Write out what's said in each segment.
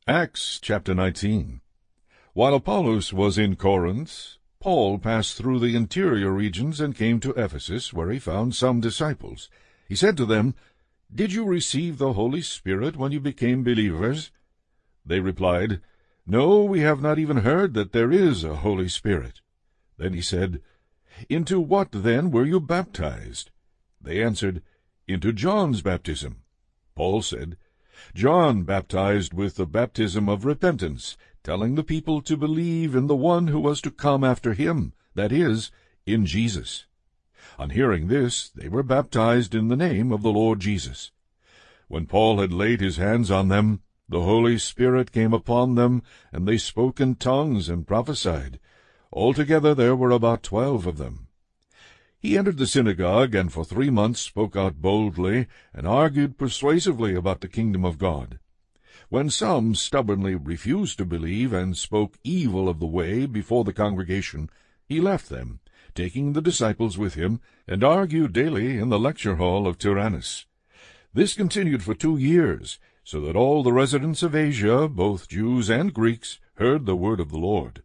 Acts chapter 19. While Apollos was in Corinth, Paul passed through the interior regions and came to Ephesus, where he found some disciples. He said to them, "Did you receive the Holy Spirit when you became believers?" They replied, "No, we have not even heard that there is a Holy Spirit." Then he said, "Into what, then, were you baptized?" They answered, "Into John's baptism." Paul said, "John baptized with the baptism of repentance, telling the people to believe in the one who was to come after him, that is, in Jesus." On hearing this, they were baptized in the name of the Lord Jesus. When Paul had laid his hands on them, the Holy Spirit came upon them, and they spoke in tongues and prophesied. Altogether there were about 12 of them. He entered the synagogue, and for 3 months spoke out boldly, and argued persuasively about the kingdom of God. When some stubbornly refused to believe, and spoke evil of the way before the congregation, he left them, taking the disciples with him, and argued daily in the lecture hall of Tyrannus. This continued for 2 years, so that all the residents of Asia, both Jews and Greeks, heard the word of the Lord.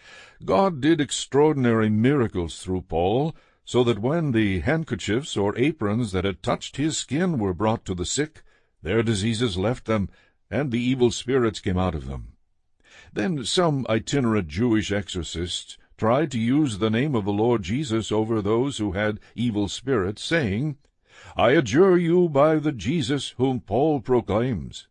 God did extraordinary miracles through Paul, so that when the handkerchiefs or aprons that had touched his skin were brought to the sick, their diseases left them, and the evil spirits came out of them. Then some itinerant Jewish exorcists tried to use the name of the Lord Jesus over those who had evil spirits, saying, "I adjure you by the Jesus whom Paul proclaims."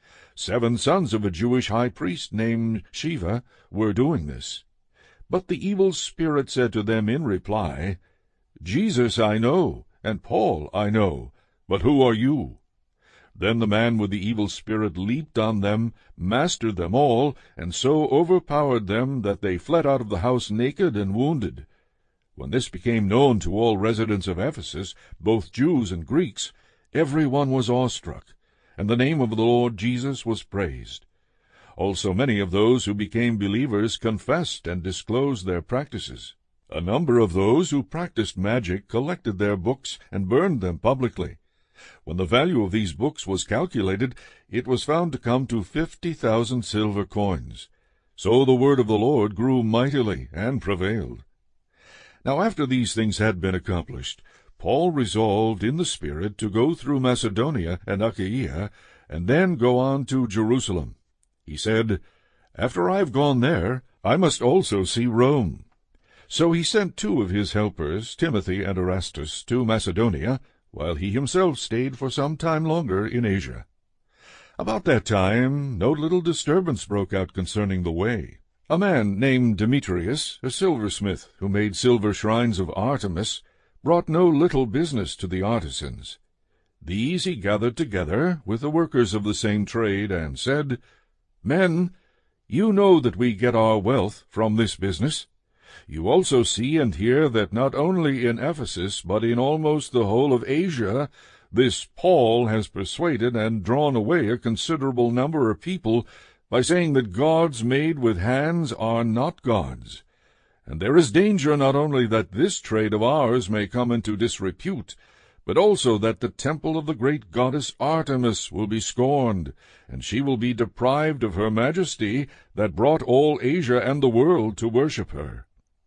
7 sons of a Jewish high priest named Sceva were doing this. But the evil spirit said to them in reply, "Jesus I know, and Paul I know, but who are you?" Then the man with the evil spirit leaped on them, mastered them all, and so overpowered them that they fled out of the house naked and wounded. When this became known to all residents of Ephesus, both Jews and Greeks, every one was awestruck, and the name of the Lord Jesus was praised. Also many of those who became believers confessed and disclosed their practices. A number of those who practiced magic collected their books and burned them publicly. When the value of these books was calculated, it was found to come to 50,000 silver coins. So the word of the Lord grew mightily and prevailed. Now after these things had been accomplished, Paul resolved in the Spirit to go through Macedonia and Achaia, and then go on to Jerusalem. He said, "After I have gone there, I must also see Rome." So he sent 2 of his helpers, Timothy and Erastus, to Macedonia, while he himself stayed for some time longer in Asia. About that time no little disturbance broke out concerning the way. A man named Demetrius, a silversmith, who made silver shrines of Artemis, brought no little business to the artisans. These he gathered together with the workers of the same trade, and said, "Men, you know that we get our wealth from this business. You also see and hear that not only in Ephesus, but in almost the whole of Asia, this Paul has persuaded and drawn away a considerable number of people by saying that gods made with hands are not gods. And there is danger not only that this trade of ours may come into disrepute, but also that the temple of the great goddess Artemis will be scorned, and she will be deprived of her majesty that brought all Asia and the world to worship her."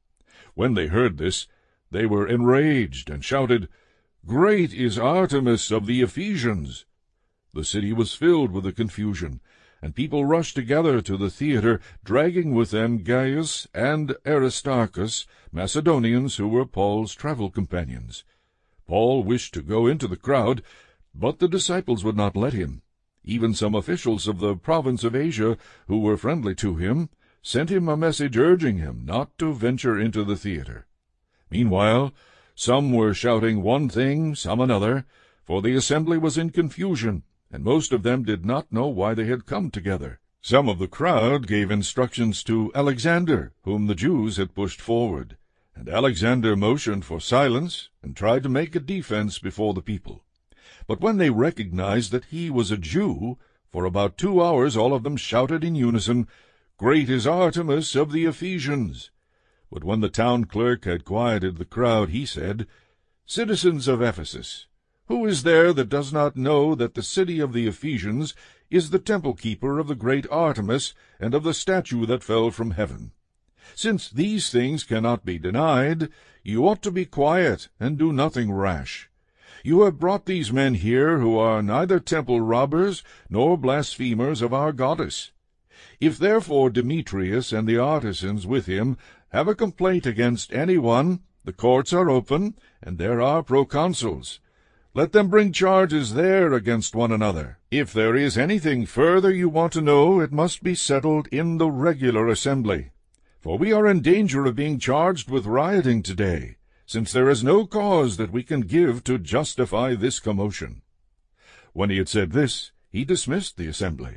When they heard this, they were enraged, and shouted, "Great is Artemis of the Ephesians!" The city was filled with a confusion, and people rushed together to the theater, dragging with them Gaius and Aristarchus, Macedonians who were Paul's travel companions. Paul wished to go into the crowd, but the disciples would not let him. Even some officials of the province of Asia, who were friendly to him, sent him a message urging him not to venture into the theater. Meanwhile, some were shouting one thing, some another, for the assembly was in confusion, and most of them did not know why they had come together. Some of the crowd gave instructions to Alexander, whom the Jews had pushed forward, and Alexander motioned for silence and tried to make a defense before the people. But when they recognized that he was a Jew, for about 2 hours all of them shouted in unison, "Great is Artemis of the Ephesians!" But when the town clerk had quieted the crowd, he said, "Citizens of Ephesus, who is there that does not know that the city of the Ephesians is the temple-keeper of the great Artemis and of the statue that fell from heaven. Since these things cannot be denied, you ought to be quiet and do nothing rash. You have brought these men here who are neither temple robbers nor blasphemers of our goddess. If therefore Demetrius and the artisans with him have a complaint against any one, the courts are open, and there are proconsuls. Let them bring charges there against one another. If there is anything further you want to know, it must be settled in the regular assembly. For we are in danger of being charged with rioting today, since there is no cause that we can give to justify this commotion." When he had said this, he dismissed the assembly.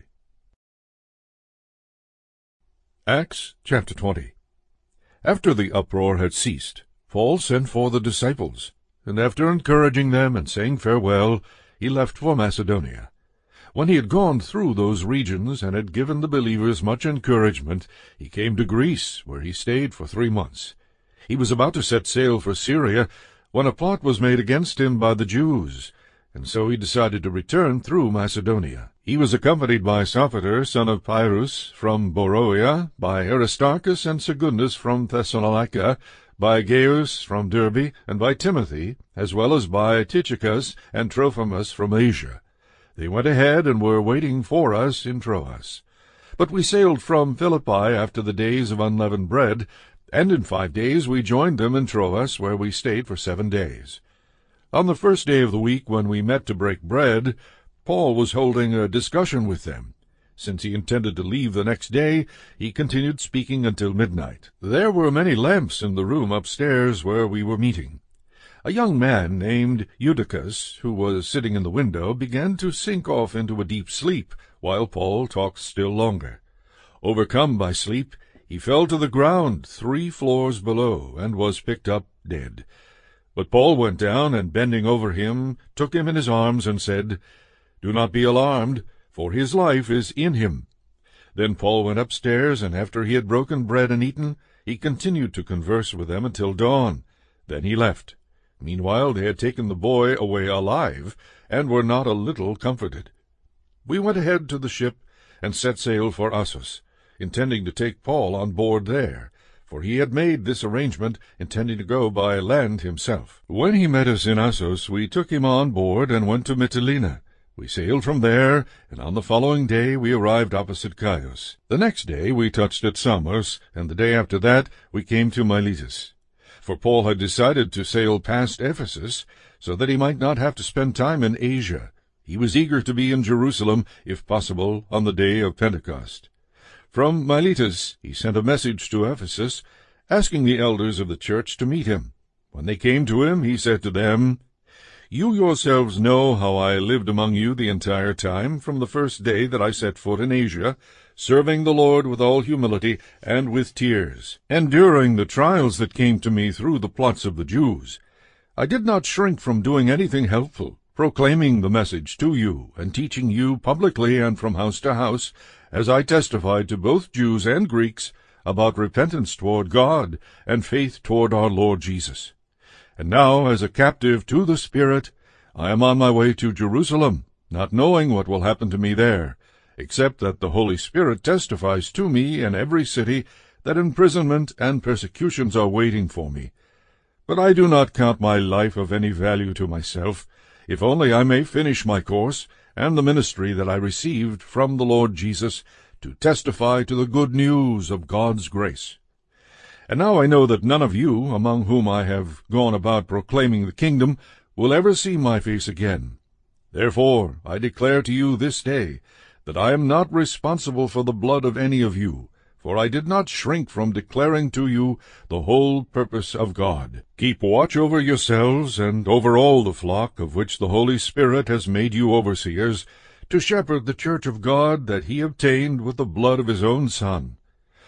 Acts chapter 20. After the uproar had ceased, Paul sent for the disciples, and after encouraging them and saying farewell, he left for Macedonia. When he had gone through those regions and had given the believers much encouragement, he came to Greece, where he stayed for 3 months. He was about to set sail for Syria, when a plot was made against him by the Jews, and so he decided to return through Macedonia. He was accompanied by Sopater, son of Pyrrhus, from Beroea, by Aristarchus and Secundus from Thessalonica, by Gaius from Derbe, and by Timothy, as well as by Tychicus and Trophimus from Asia. They went ahead and were waiting for us in Troas. But we sailed from Philippi after the days of unleavened bread, and in 5 days we joined them in Troas, where we stayed for 7 days. On the first day of the week, when we met to break bread, Paul was holding a discussion with them. Since he intended to leave the next day, he continued speaking until midnight. There were many lamps in the room upstairs where we were meeting. A young man named Eutychus, who was sitting in the window, began to sink off into a deep sleep, while Paul talked still longer. Overcome by sleep, he fell to the ground 3 floors below, and was picked up dead. But Paul went down, and bending over him, took him in his arms, and said, "Do not be alarmed, for his life is in him." Then Paul went upstairs, and after he had broken bread and eaten, he continued to converse with them until dawn. Then he left. Meanwhile they had taken the boy away alive, and were not a little comforted. We went ahead to the ship, and set sail for Assos, intending to take Paul on board there, for he had made this arrangement, intending to go by land himself. When he met us in Assos, we took him on board and went to Mytilene. We sailed from there, and on the following day we arrived opposite Chios. The next day we touched at Samos, and the day after that we came to Miletus. For Paul had decided to sail past Ephesus, so that he might not have to spend time in Asia. He was eager to be in Jerusalem, if possible, on the day of Pentecost. From Miletus he sent a message to Ephesus, asking the elders of the church to meet him. When they came to him, he said to them, "You yourselves know how I lived among you the entire time, from the first day that I set foot in Asia, serving the Lord with all humility and with tears, enduring the trials that came to me through the plots of the Jews. I did not shrink from doing anything helpful, proclaiming the message to you, and teaching you publicly and from house to house, as I testified to both Jews and Greeks about repentance toward God and faith toward our Lord Jesus. And now, as a captive to the Spirit, I am on my way to Jerusalem, not knowing what will happen to me there, except that the Holy Spirit testifies to me in every city that imprisonment and persecutions are waiting for me. But I do not count my life of any value to myself, if only I may finish my course and the ministry that I received from the Lord Jesus, to testify to the good news of God's grace. And now I know that none of you, among whom I have gone about proclaiming the kingdom, will ever see my face again. Therefore I declare to you this day that I am not responsible for the blood of any of you, for I did not shrink from declaring to you the whole purpose of God. Keep watch over yourselves and over all the flock of which the Holy Spirit has made you overseers, to shepherd the church of God that he obtained with the blood of his own Son.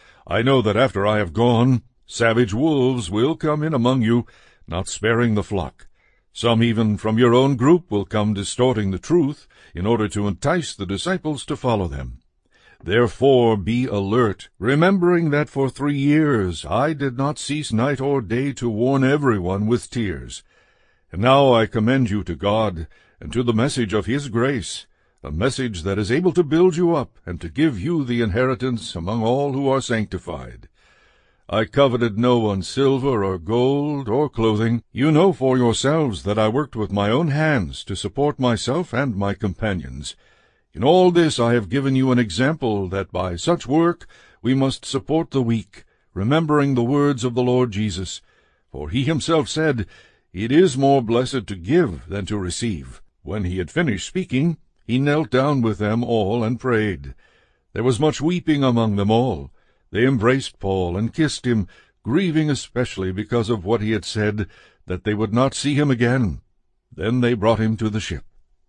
I know that after I have gone, savage wolves will come in among you, not sparing the flock. Some even from your own group will come distorting the truth, in order to entice the disciples to follow them. Therefore be alert, remembering that for 3 years I did not cease night or day to warn everyone with tears. And now I commend you to God, and to the message of his grace. a message that is able to build you up and to give you the inheritance among all who are sanctified. I coveted no one's silver or gold or clothing. You know for yourselves that I worked with my own hands to support myself and my companions. In all this I have given you an example that by such work we must support the weak, remembering the words of the Lord Jesus. For he himself said, It is more blessed to give than to receive. When he had finished speaking, he knelt down with them all and prayed. There was much weeping among them all. They embraced Paul and kissed him, grieving especially because of what he had said, that they would not see him again. Then they brought him to the ship.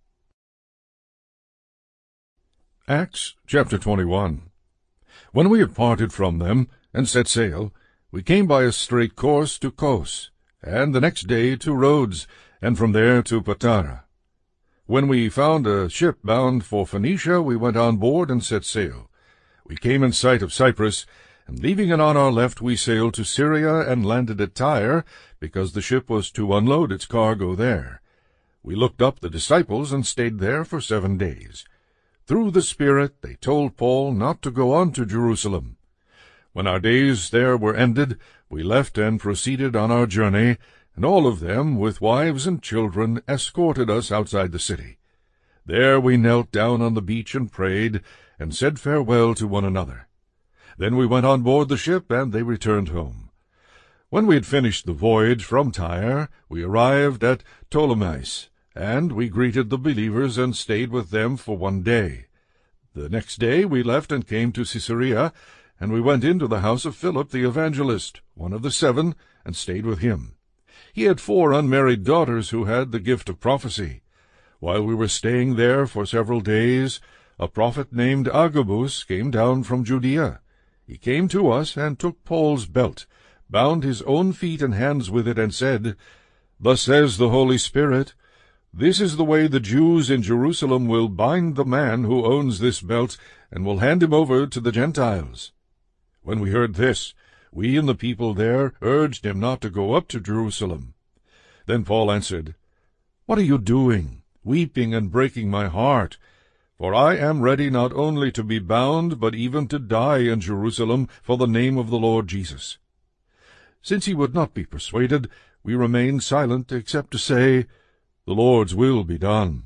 Acts chapter 21. When we had parted from them and set sail, we came by a straight course to Kos, and the next day to Rhodes, and from there to Patara. When we found a ship bound for Phoenicia, we went on board and set sail. We came in sight of Cyprus, and leaving it on our left, we sailed to Syria and landed at Tyre, because the ship was to unload its cargo there. We looked up the disciples and stayed there for 7 days. Through the Spirit they told Paul not to go on to Jerusalem. When our days there were ended, we left and proceeded on our journey, and all of them, with wives and children, escorted us outside the city. There we knelt down on the beach and prayed, and said farewell to one another. Then we went on board the ship, and they returned home. When we had finished the voyage from Tyre, we arrived at Ptolemais, and we greeted the believers and stayed with them for 1 day. The next day we left and came to Caesarea, and we went into the house of Philip the evangelist, one of the 7, and stayed with him. He had 4 unmarried daughters who had the gift of prophecy. While we were staying there for several days, a prophet named Agabus came down from Judea. He came to us and took Paul's belt, bound his own feet and hands with it, and said, Thus says the Holy Spirit, This is the way the Jews in Jerusalem will bind the man who owns this belt, and will hand him over to the Gentiles. When we heard this, we and the people there urged him not to go up to Jerusalem. Then Paul answered, What are you doing, weeping and breaking my heart? For I am ready not only to be bound, but even to die in Jerusalem for the name of the Lord Jesus. Since he would not be persuaded, we remained silent, except to say, The Lord's will be done.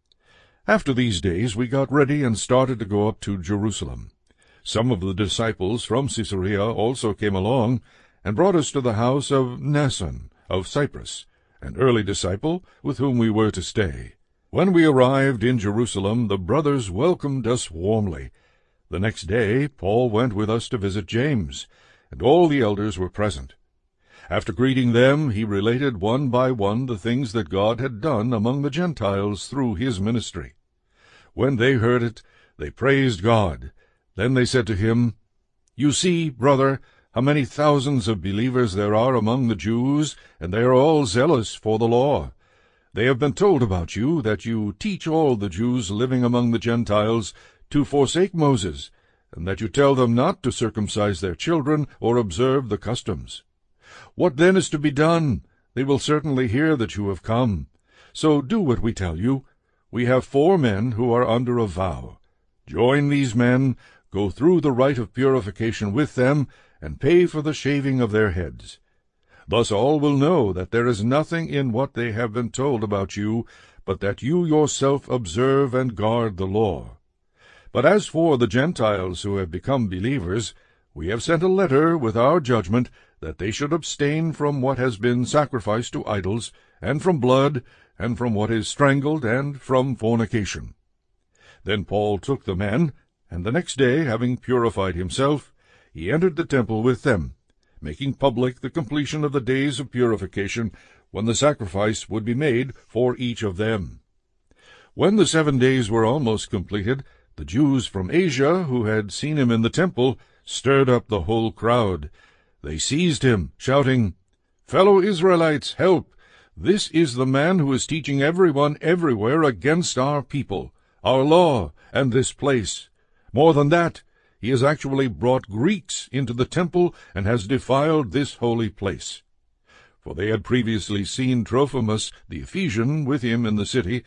After these days we got ready and started to go up to Jerusalem. Some of the disciples from Caesarea also came along, and brought us to the house of Mnason of Cyprus, an early disciple with whom we were to stay. When we arrived in Jerusalem, the brothers welcomed us warmly. The next day Paul went with us to visit James, and all the elders were present. After greeting them, he related one by one the things that God had done among the Gentiles through his ministry. When they heard it, they praised God. Then they said to him, You see, brother, how many thousands of believers there are among the Jews, and they are all zealous for the law. They have been told about you that you teach all the Jews living among the Gentiles to forsake Moses, and that you tell them not to circumcise their children or observe the customs. What then is to be done? They will certainly hear that you have come. So do what we tell you. We have 4 men who are under a vow. Join these men, go through the rite of purification with them, and pay for the shaving of their heads. Thus all will know that there is nothing in what they have been told about you, but that you yourself observe and guard the law. But as for the Gentiles who have become believers, we have sent a letter with our judgment that they should abstain from what has been sacrificed to idols, and from blood, and from what is strangled, and from fornication. Then Paul took the men, and the next day, having purified himself, he entered the temple with them, making public the completion of the days of purification, when the sacrifice would be made for each of them. When the 7 days were almost completed, the Jews from Asia, who had seen him in the temple, stirred up the whole crowd. They seized him, shouting, "Fellow Israelites, help! This is the man who is teaching everyone everywhere against our people, our law, and this place. More than that, he has actually brought Greeks into the temple and has defiled this holy place." For they had previously seen Trophimus the Ephesian with him in the city,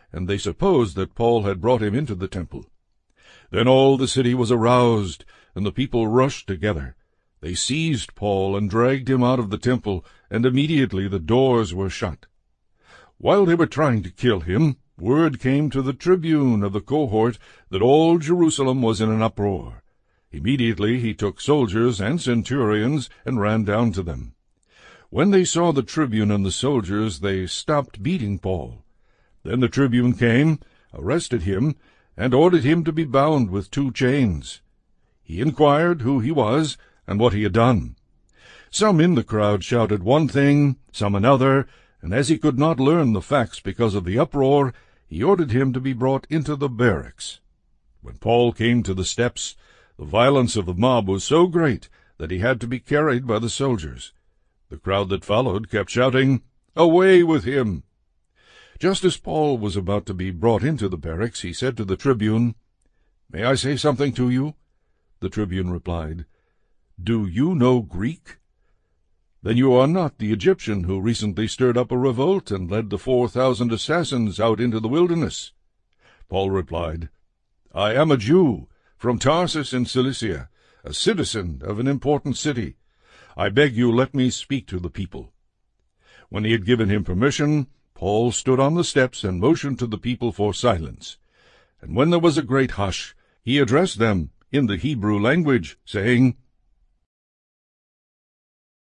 and they supposed that Paul had brought him into the temple. Then all the city was aroused, and the people rushed together. They seized Paul and dragged him out of the temple, and immediately the doors were shut. While they were trying to kill him, word came to the tribune of the cohort that all Jerusalem was in an uproar. Immediately he took soldiers and centurions and ran down to them. When they saw the tribune and the soldiers, they stopped beating Paul. Then the tribune came, arrested him, and ordered him to be bound with 2 chains. He inquired who he was and what he had done. Some in the crowd shouted one thing, some another, and as he could not learn the facts because of the uproar, he ordered him to be brought into the barracks. When Paul came to the steps, the violence of the mob was so great that he had to be carried by the soldiers. The crowd that followed kept shouting, "Away with him!" Just as Paul was about to be brought into the barracks, he said to the tribune, "May I say something to you?" The tribune replied, "Do you know Greek? Then you are not the Egyptian who recently stirred up a revolt and led the 4,000 assassins out into the wilderness." Paul replied, "I am a Jew, from Tarsus in Cilicia, a citizen of an important city. I beg you let me speak to the people." When he had given him permission, Paul stood on the steps and motioned to the people for silence. And when there was a great hush, he addressed them in the Hebrew language, saying,